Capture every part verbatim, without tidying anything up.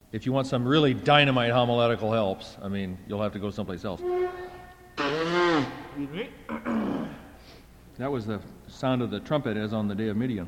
If you want some really dynamite homiletical helps, I mean, you'll have to go someplace else. Excuse me. That was the sound of the trumpet as on the day of Midian.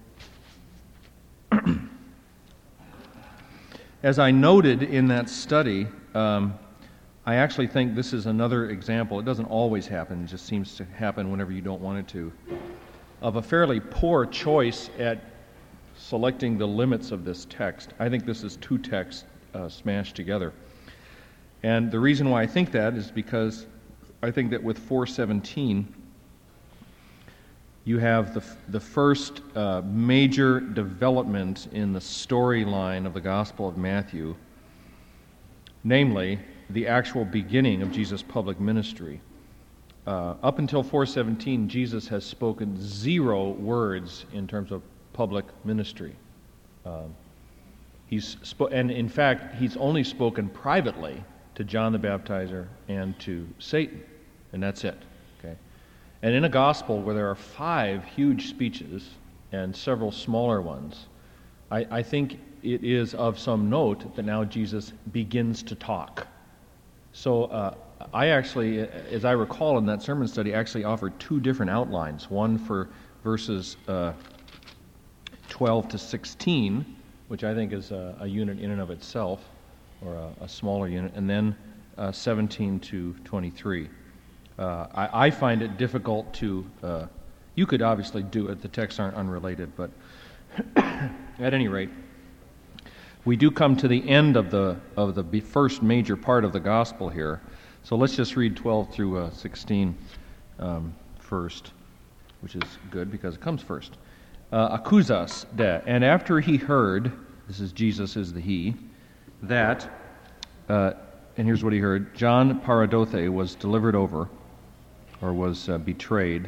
As I noted in that study, um, I actually think this is another example. It doesn't always happen, it just seems to happen whenever you don't want it to, of a fairly poor choice at selecting the limits of this text. I think this is two texts uh, smashed together. And the reason why I think that is because I think that with four seventeen, you have the the first uh, major development in the storyline of the Gospel of Matthew, namely the actual beginning of Jesus' public ministry. Uh, up until four seventeen, Jesus has spoken zero words in terms of public ministry. Um, he's spo- and in fact, he's only spoken privately to John the Baptizer and to Satan, and that's it. Okay. And in a gospel where there are five huge speeches and several smaller ones, I, I think it is of some note that now Jesus begins to talk. So uh, I actually, as I recall in that sermon study, actually offered two different outlines. One for verses uh, twelve to sixteen, which I think is a, a unit in and of itself, or a, a smaller unit, and then uh, seventeen to twenty-three. Uh, I, I find it difficult to, uh, you could obviously do it, the texts aren't unrelated, but at any rate, we do come to the end of the of the first major part of the gospel here. So let's just read twelve through uh, sixteen um, first, which is good because it comes first. Uh, Akuzas de, and after he heard, this is Jesus is the he, that, uh, and here's what he heard, John Paradothe was delivered over, or was uh, betrayed.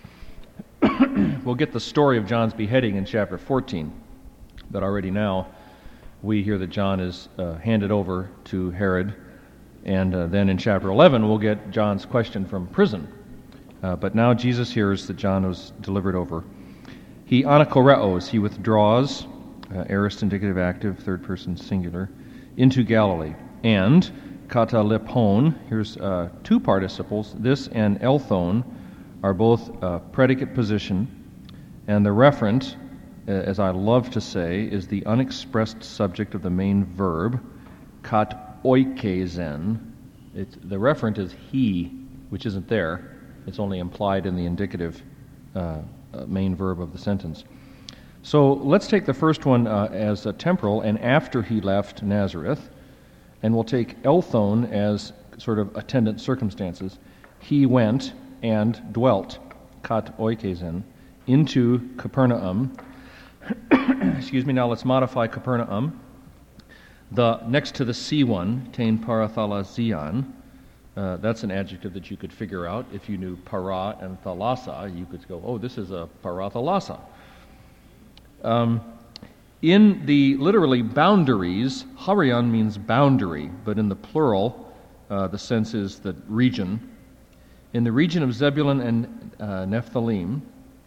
We'll get the story of John's beheading in chapter fourteen, but already now we hear that John is uh, handed over to Herod, and uh, then in chapter eleven we'll get John's question from prison. Uh, but now Jesus hears that John was delivered over. He anakoreos, he withdraws, uh, aorist indicative active, third person singular, into Galilee. And katalipon, here's uh, two participles, this and elthon are both uh, predicate position, and the referent, uh, as I love to say, is the unexpressed subject of the main verb, kat oikezen. It's, the referent is he, which isn't there. It's only implied in the indicative uh, uh, main verb of the sentence. So let's take the first one uh, as a temporal, and after he left Nazareth, and we'll take elthon as sort of attendant circumstances. He went and dwelt, kat oikezen, into Capernaum. Excuse me, now let's modify Capernaum. The next to the C one, tein parathalazion, uh, that's an adjective that you could figure out. If you knew para and thalassa, you could go, oh, this is a parathalassa. Um, in the literally boundaries, harion means boundary, but in the plural, uh, the sense is the region. In the region of Zebulun and uh, Nephthalim,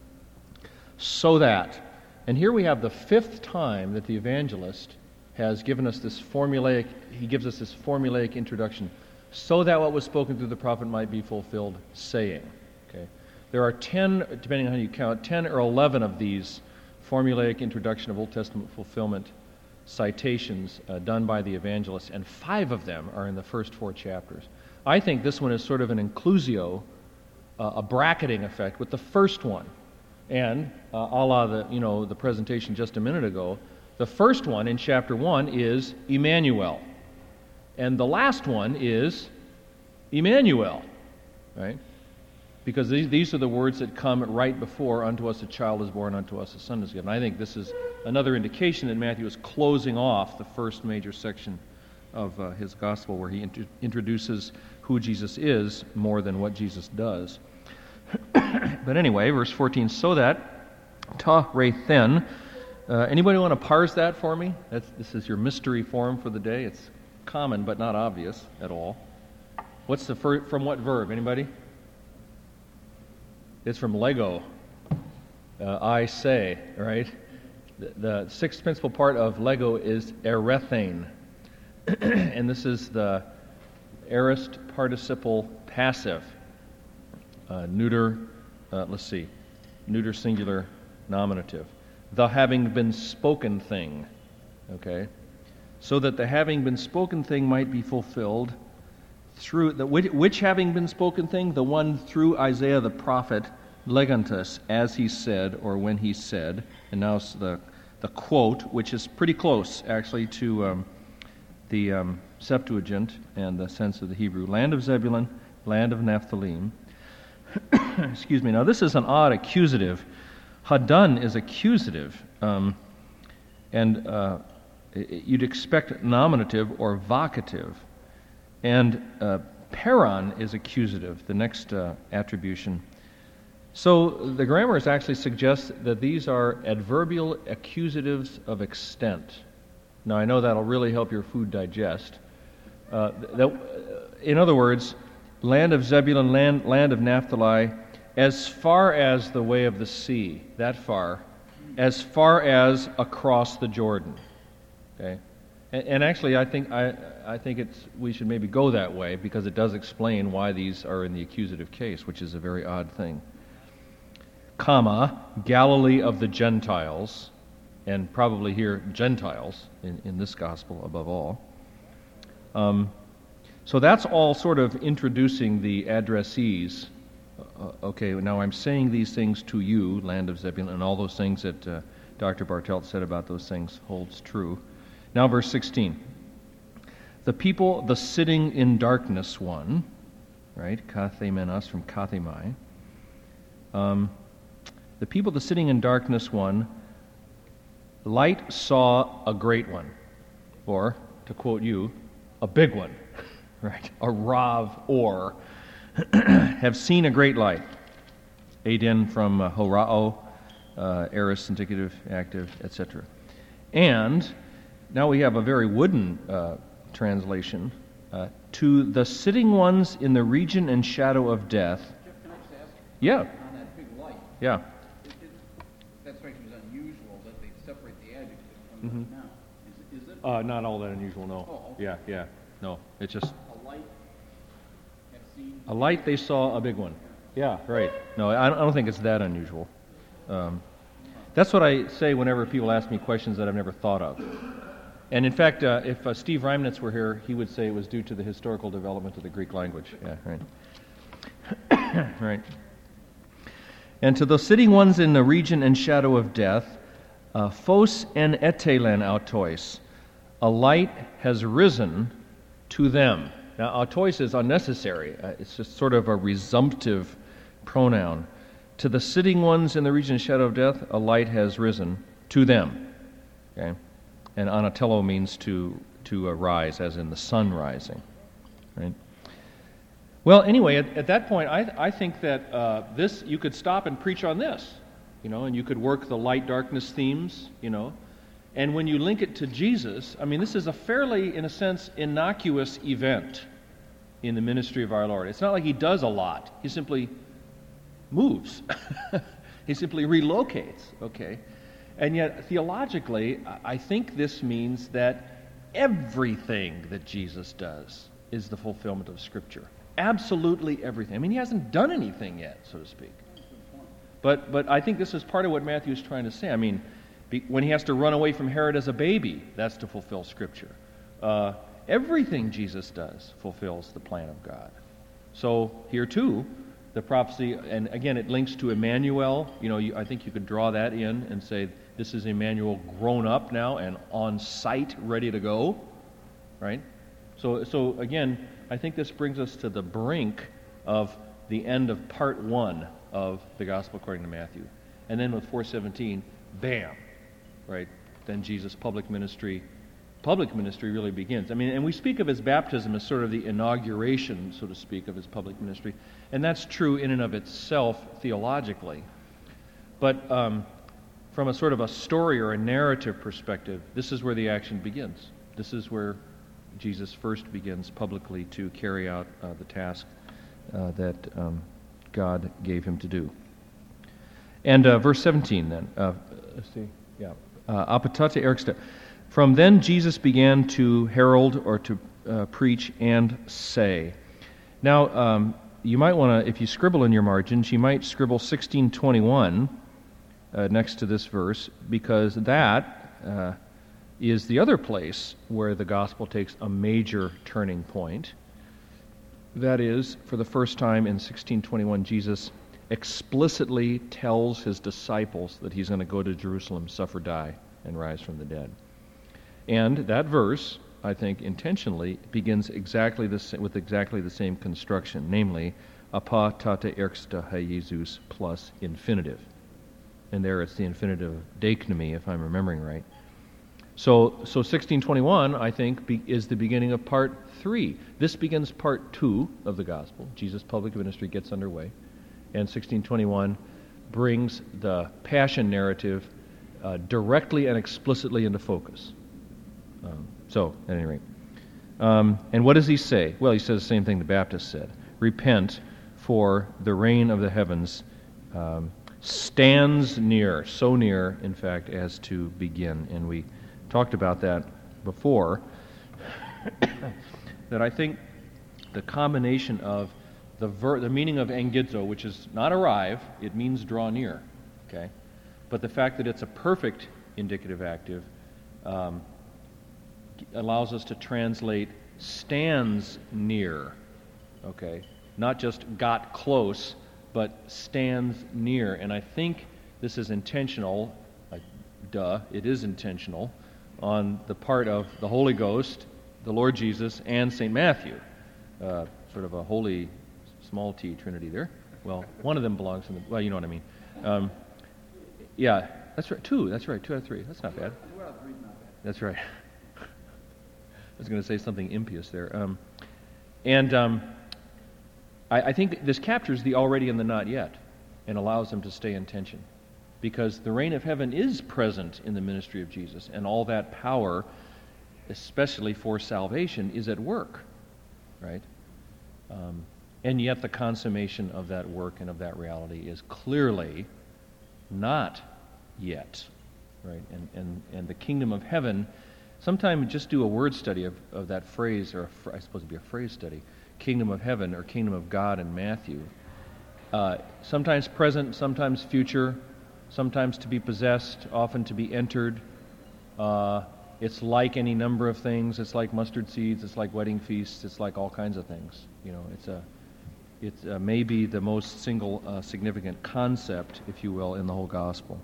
so that, and here we have the fifth time that the evangelist has given us this formulaic, he gives us this formulaic introduction, so that what was spoken through the prophet might be fulfilled, saying. Okay, there are ten, depending on how you count, ten or eleven of these formulaic introduction of Old Testament fulfillment citations uh, done by the evangelist, and five of them are in the first four chapters. I think this one is sort of an inclusio, uh, a bracketing effect with the first one. And, uh, a la the, you know, the presentation just a minute ago, the first one in chapter one is Emmanuel. And the last one is Emmanuel, right? Because these, these are the words that come right before, unto us a child is born, unto us a son is given. I think this is another indication that Matthew is closing off the first major section of uh, his gospel, where he int- introduces who Jesus is more than what Jesus does. But anyway, verse fourteen, so that, ta rethen, uh, anybody want to parse that for me? That's, this is your mystery form for the day. It's common but not obvious at all. What's the fir- from what verb? Anybody? It's from Lego. Uh, I say, right? The, the sixth principal part of Lego is erethane. and this is the aorist participle passive, uh, neuter, uh, let's see, neuter singular nominative. The having been spoken thing, okay? So that the having been spoken thing might be fulfilled through, the which, which having been spoken thing? The one through Isaiah the prophet, legantus, as he said, or when he said, and now it's the, the quote, which is pretty close, actually, to um, the um, Septuagint and the sense of the Hebrew. Land of Zebulun, land of Naphtali. Excuse me. Now, this is an odd accusative. Hadun is accusative, um, and uh, you'd expect nominative or vocative. And uh, peron is accusative, the next uh, attribution. So the grammars actually suggest that these are adverbial accusatives of extent. Now, I know that'll really help your food digest. Uh, that, in other words, land of Zebulun, land, land of Naphtali, as far as the way of the sea, that far, as far as across the Jordan. Okay, and, and actually, I think I, I think it's we should maybe go that way because it does explain why these are in the accusative case, which is a very odd thing. Comma, Galilee of the Gentiles, and probably here Gentiles in, in this gospel above all. Um, so that's all sort of introducing the addressees. Uh, okay, now I'm saying these things to you, land of Zebulun, and all those things that uh, Doctor Bartelt said about those things holds true. Now verse sixteen. The people, the sitting in darkness one, right, kathemenos from kathemai. Um, the people, the sitting in darkness one, light saw a great one, or, to quote you, a big one, right, a rav or, have seen a great light. Aden from uh, horao, uh, aorist, indicative, active, et cetera. And now we have a very wooden uh, translation. Uh, to the sitting ones in the region and shadow of death. Jeff, can I just ask? Yeah. On that big light. Yeah. It, it, that strikes me as unusual that they separate the adjective from Mm-hmm. the noun. Is, is it? Uh, not all that unusual, no. Oh, okay. Yeah, yeah. No, it's just A light have seen. a light they saw a big one. Yeah, right. No, I don't, I don't think it's that unusual. Um, that's what I say whenever people ask me questions that I've never thought of. And in fact, uh, if uh, Steve Reimnitz were here, he would say it was due to the historical development of the Greek language. Yeah, right. Right. And to the sitting ones in the region and shadow of death, uh, phos en etelen autois, a light has risen to them. Now, autois is unnecessary. Uh, it's just sort of a resumptive pronoun. To the sitting ones in the region and shadow of death, a light has risen to them. Okay? And anatello means to to uh, rise, as in the sun rising. Right? Well, anyway, at, at that point, I I think that uh, this you could stop and preach on this, you know, and you could work the light-darkness themes, you know, and when you link it to Jesus, I mean, this is a fairly, in a sense, innocuous event in the ministry of our Lord. It's not like he does a lot; he simply moves. He simply relocates. Okay. And yet, theologically, I think this means that everything that Jesus does is the fulfillment of Scripture. Absolutely everything. I mean, he hasn't done anything yet, so to speak. But but I think this is part of what Matthew is trying to say. I mean, be, when he has to run away from Herod as a baby, that's to fulfill Scripture. Uh, everything Jesus does fulfills the plan of God. So here, too, the prophecy, and again, it links to Emmanuel. You know, you, I think you could draw that in and say, this is Emmanuel grown up now and on site, ready to go, right? So, so again, I think this brings us to the brink of the end of part one of the Gospel according to Matthew. And then with four seventeen, bam, right? Then Jesus' public ministry, public ministry really begins. I mean, and we speak of his baptism as sort of the inauguration, so to speak, of his public ministry. And that's true in and of itself theologically. But um, from a sort of a story or a narrative perspective, this is where the action begins. This is where Jesus first begins publicly to carry out uh, the task uh, that um, God gave him to do. And uh, verse seventeen then. Uh, let's see. Yeah. Apotate erixta. From then Jesus began to herald or to uh, preach and say. Now, um, you might want to, if you scribble in your margins, you might scribble sixteen twenty-one uh, next to this verse, because that uh, is the other place where the gospel takes a major turning point. That is, for the first time in sixteen twenty-one, Jesus explicitly tells his disciples that he's going to go to Jerusalem, suffer, die, and rise from the dead. And that verse, I think intentionally, begins exactly the sa- with exactly the same construction, namely, apa tata erxta ha Jesus plus infinitive. And there it's the infinitive deiknemi, if I'm remembering right. So, so sixteen twenty-one, I think, be, is the beginning of part three. This begins part two of the gospel. Jesus' public ministry gets underway. And sixteen twenty-one brings the passion narrative uh, directly and explicitly into focus. Um, so, at any rate. Um, and what does he say? Well, he says the same thing the Baptist said. Repent, for the reign of the heavens um, stands near, so near, in fact, as to begin. And we talked about that before, that I think the combination of the ver- the meaning of engidzo, which is not arrive, it means draw near, okay? But the fact that it's a perfect indicative active um, allows us to translate stands near, okay? Not just got close, but stands near. And I think this is intentional, like, duh, it is intentional, on the part of the Holy Ghost, the Lord Jesus, and Saint Matthew. Uh, sort of a holy small t trinity there. Well, one of them belongs in the, well, you know what I mean. Um, yeah, that's right, two, that's right, two out of three. That's not bad. Two out of three is not bad. That's right. I was going to say something impious there. Um, and um, I, I think this captures the already and the not yet and allows them to stay in tension. Because the reign of heaven is present in the ministry of Jesus, and all that power, especially for salvation, is at work, right? Um, and yet the consummation of that work and of that reality is clearly not yet, right? And and, and the kingdom of heaven, sometime just do a word study of, of that phrase, or a fr- I suppose it'd be a phrase study, kingdom of heaven or kingdom of God in Matthew. Uh, sometimes present, sometimes future, sometimes to be possessed, often to be entered. Uh, it's like any number of things. It's like mustard seeds. It's like wedding feasts. It's like all kinds of things. You know, it's a, it's uh, maybe the most single uh, significant concept, if you will, in the whole gospel.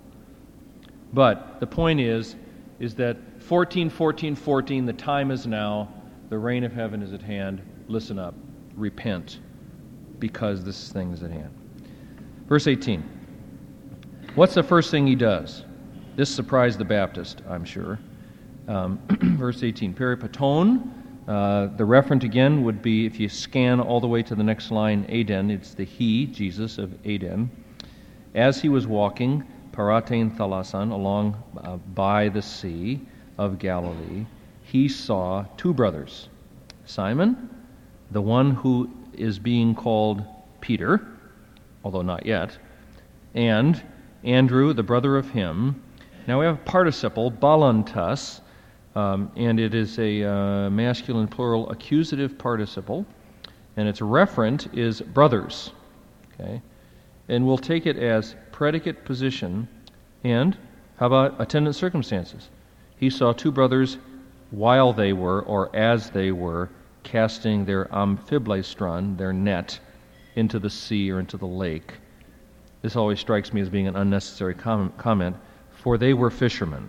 But the point is, is that fourteen, fourteen, fourteen, the time is now. The reign of heaven is at hand. Listen up. Repent, because this thing is at hand. Verse eighteen. What's the first thing he does? This surprised the Baptist, I'm sure. Um, verse eighteen, peripaton. Uh, the referent again would be, if you scan all the way to the next line, Aden. It's the he, Jesus of Aden. As he was walking, paratein thalasan, along uh, by the sea of Galilee, he saw two brothers. Simon, the one who is being called Peter, although not yet, and Andrew, the brother of him. Now we have a participle, balantas, um, and it is a uh, masculine plural accusative participle, and its referent is brothers. Okay, and we'll take it as predicate position. And how about attendant circumstances? He saw two brothers while they were, or as they were, casting their amphiblastron, their net, into the sea or into the lake. This always strikes me as being an unnecessary com- comment, for they were fishermen.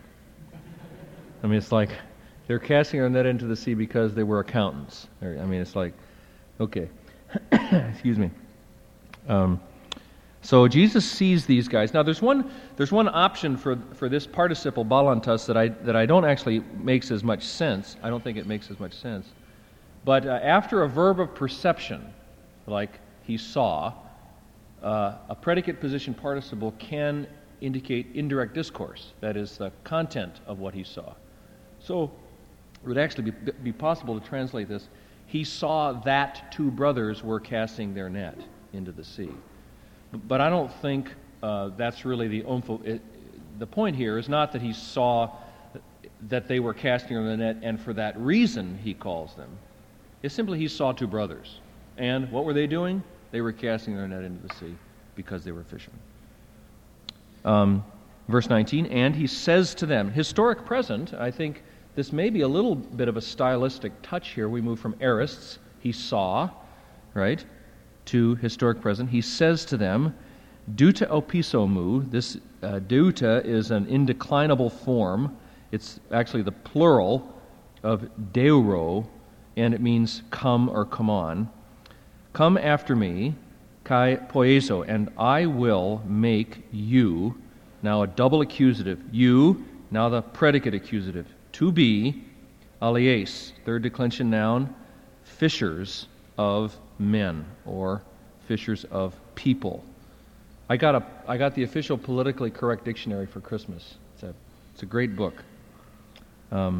I mean, it's like they're casting their net into the sea because they were accountants. I mean, it's like, okay, excuse me. Um, so Jesus sees these guys. Now, there's one there's one option for for this participle balantas that I that I don't actually makes as much sense. I don't think it makes as much sense. But uh, after a verb of perception, like he saw, uh, a predicate position participle can indicate indirect discourse. That is, the content of what he saw. So it would actually be, be possible to translate this: he saw that two brothers were casting their net into the sea. But I don't think uh, that's really the umfo. It, the point here is not that he saw that they were casting on the net, and for that reason he calls them, is simply he saw two brothers. And what were they doing? They were casting their net into the sea because they were fishermen. Um, verse nineteen, and he says to them, historic present, I think this may be a little bit of a stylistic touch here. We move from aorists, he saw, right, to historic present. He says to them, deuta opisomu. This uh, deuta is an indeclinable form. It's actually the plural of deuro, and it means come or come on. Come after me, kai poieso, and I will make you, now a double accusative, you, now the predicate accusative, to be, alies, third declension noun, fishers of men, or fishers of people. I got a I got the official politically correct dictionary for Christmas. It's a it's a great book. Um,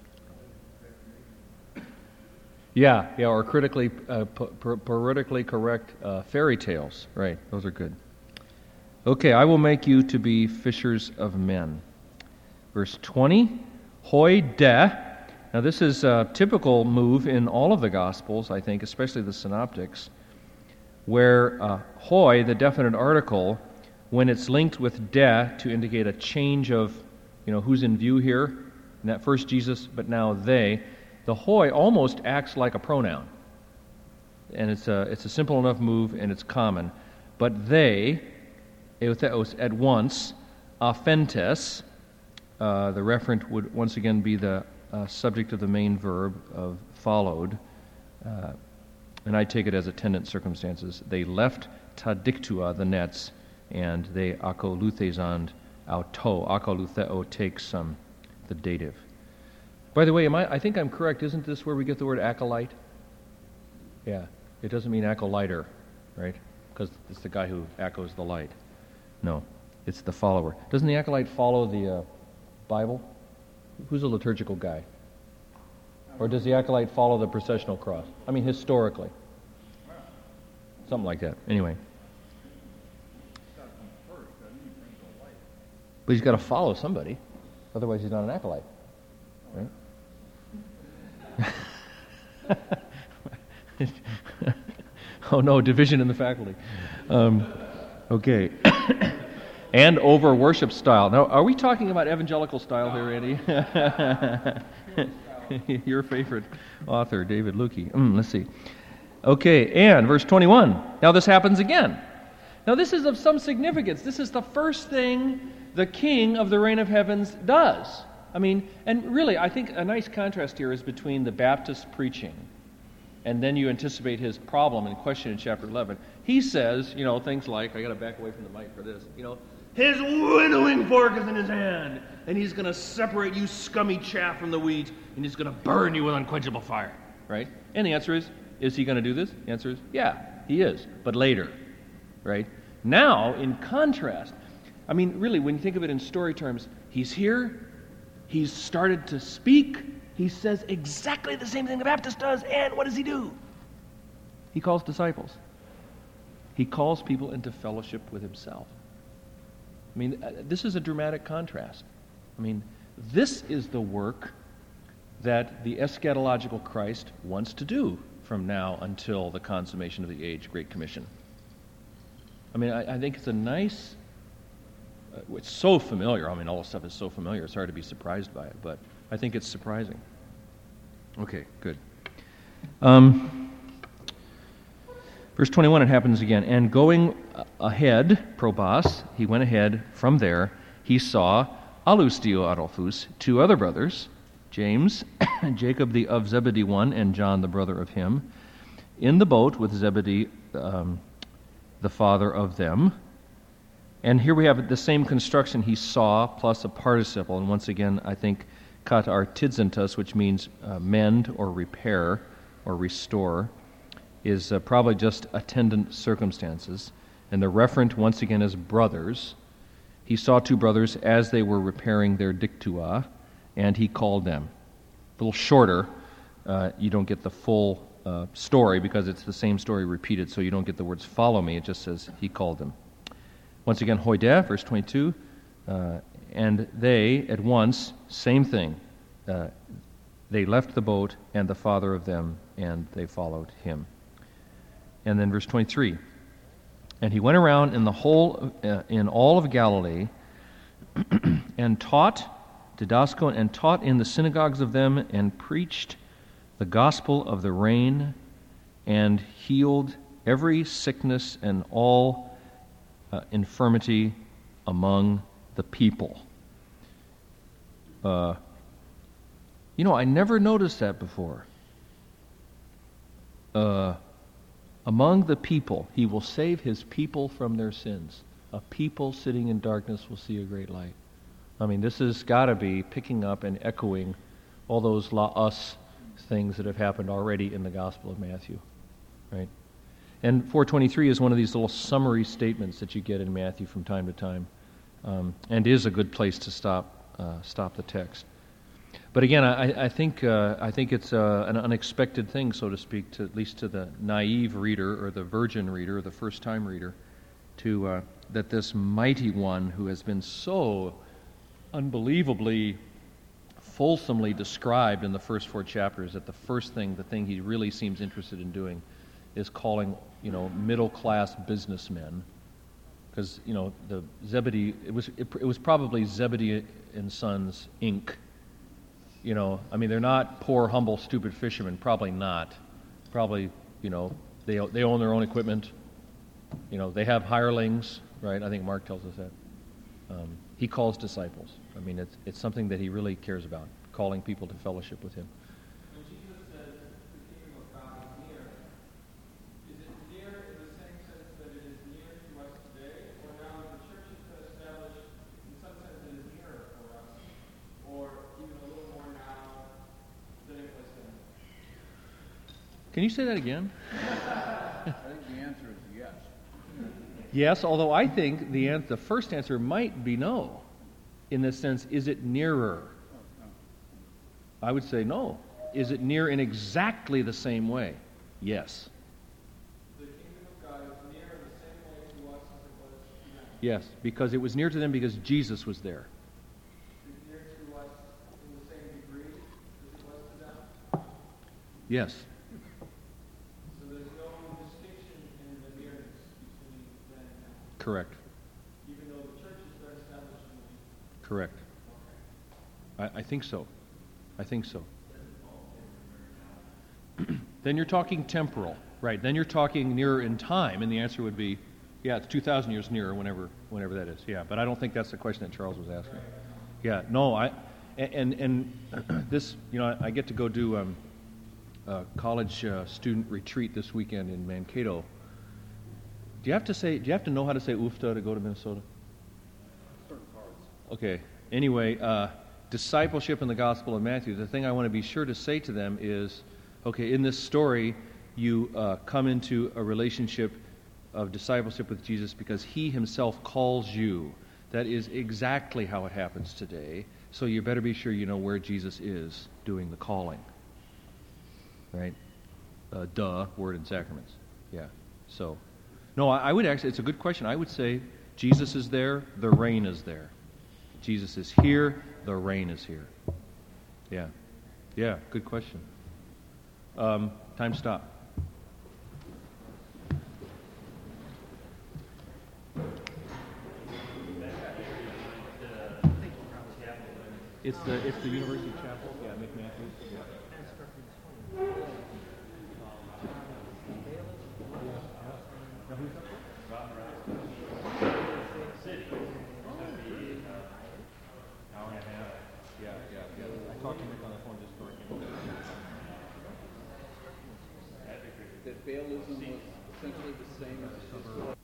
yeah, yeah, or critically uh, po- politically correct uh, fairy tales. Right, those are good. Okay, I will make you to be fishers of men. Verse twenty, hoi de. Now this is a typical move in all of the Gospels, I think, especially the Synoptics, where uh, hoi, the definite article, when it's linked with de to indicate a change of, you know, who's in view here, and that first Jesus, but now they, the hoi almost acts like a pronoun. And it's a, it's a simple enough move, and it's common. But they, eutheos, at once, aphentes, uh, the referent would once again be the uh, subject of the main verb of followed, uh, and I take it as attendant circumstances. They left ta dictua, the nets, and they akoluthesand auto. Akolutheo takes um, the dative. By the way, am I, I think I'm correct. Isn't this where we get the word acolyte? Yeah. It doesn't mean acolyter, right? Because it's the guy who echoes the light. No. It's the follower. Doesn't the acolyte follow the uh, Bible? Who's a liturgical guy? Or does the acolyte follow the processional cross? I mean, historically. Something like that. Anyway. But he's got to follow somebody. Otherwise, he's not an acolyte. Right? Oh no, division in the faculty. Um, okay. And over worship style. Now, are we talking about evangelical style here, Andy? Your favorite author, David Lukey. Mm, let's see. Okay, and verse twenty-one. Now this happens again. Now this is of some significance. This is the first thing the King of the reign of heavens does. I mean, and really, I think a nice contrast here is between the Baptist preaching, and then you anticipate his problem and question in chapter eleven. He says, you know, things like, I got to back away from the mic for this, you know, his winnowing fork is in his hand, and he's going to separate you scummy chaff from the wheat, and he's going to burn you with unquenchable fire, right? And the answer is, is he going to do this? The answer is, yeah, he is, but later, right? Now, in contrast, I mean, really, when you think of it in story terms, he's here, he's started to speak, he says exactly the same thing the Baptist does, and what does he do? He calls disciples. He calls people into fellowship with himself. I mean, this is a dramatic contrast. I mean, this is the work that the eschatological Christ wants to do from now until the consummation of the age, Great Commission. I mean, I, I think it's a nice, uh, it's so familiar. I mean, all this stuff is so familiar, it's hard to be surprised by it, but I think it's surprising. Okay, good. Um, verse twenty-one, it happens again. And going ahead, probos, he went ahead from there, he saw alustio Adolphus, two other brothers, James, Jacob the of Zebedee one, and John the brother of him, in the boat with Zebedee, um, the father of them. And here we have the same construction, he saw, plus a participle. And once again, I think kat artidzentus, which means uh, mend or repair or restore, is uh, probably just attendant circumstances. And the referent, once again, is brothers. He saw two brothers as they were repairing their dictua, and he called them. A little shorter. Uh, you don't get the full uh, story because it's the same story repeated, so you don't get the words follow me. It just says he called them. Once again, hoideh, verse twenty-two, uh, And they, at once, same thing. Uh, they left the boat and the father of them, and they followed him. And then verse twenty-three. And he went around in the whole, uh, in all of Galilee, and taught, didasco, and taught in the synagogues of them, and preached the gospel of the reign, and healed every sickness and all uh, infirmity among the people. Uh, you know, I never noticed that before. Uh, among the people, he will save his people from their sins. A people sitting in darkness will see a great light. I mean, this has got to be picking up and echoing all those la us things that have happened already in the Gospel of Matthew, right? And four twenty-three is one of these little summary statements that you get in Matthew from time to time, um, and is a good place to stop uh, stop the text. But again, I, I think uh, I think it's uh, an unexpected thing, so to speak, to at least to the naive reader or the virgin reader or the first-time reader, to uh, that this mighty one who has been so unbelievably fulsomely described in the first four chapters, that the first thing, the thing he really seems interested in doing, is calling, you know, middle-class businessmen, because, you know, the Zebedee, it was it, it was probably Zebedee and Sons, Incorporated. You know, I mean, they're not poor, humble, stupid fishermen. Probably not. Probably, you know, they they own their own equipment. You know, they have hirelings, right? I think Mark tells us that. Um, he calls disciples. I mean, it's it's something that he really cares about, calling people to fellowship with him. When Jesus says the kingdom of God is near, is it near in the same sense that it is near to us today, or now the church has been established, in some sense it is nearer for us, or even a little more now than it was then? Can you say that again? I think the answer is yes. Yes, although I think the an- the first answer might be no. In this sense, is it nearer? I would say no. Is it near in exactly the same way? Yes. The kingdom of God is near in the same way to us as it was then. Yes, because it was near to them because Jesus was there. Is it near to us in the same degree as it was to them? Yes. So there's no distinction in the nearness between then and now, Correct. even though the church has been established in the Correct. I, I think so. I think so. Then you're talking temporal, right? Then you're talking nearer in time, and the answer would be, yeah, it's two thousand years nearer, whenever, whenever that is. Yeah, but I don't think that's the question that Charles was asking. Yeah, no, I, and and this, you know, I, I get to go do um, a college uh, student retreat this weekend in Mankato. Do you have to say? Do you have to know how to say "ufta" to go to Minnesota? Certain parts. Okay. Anyway, uh, discipleship in the Gospel of Matthew. The thing I want to be sure to say to them is, okay, in this story, you uh, come into a relationship of discipleship with Jesus because He Himself calls you. That is exactly how it happens today. So you better be sure you know where Jesus is doing the calling. Right? Uh, duh, word and sacraments. Yeah. So, no, I, I would actually, it's a good question. I would say Jesus is there, the reign is there. Jesus is here, the reign is here. Yeah. Yeah, good question. Um, time stop. It's the it's the University Chapel. Yeah, McMathews. Yeah. Yeah, yeah, yeah. I talked to Nick on the phone just before I came over. That Baalism was essentially the same as the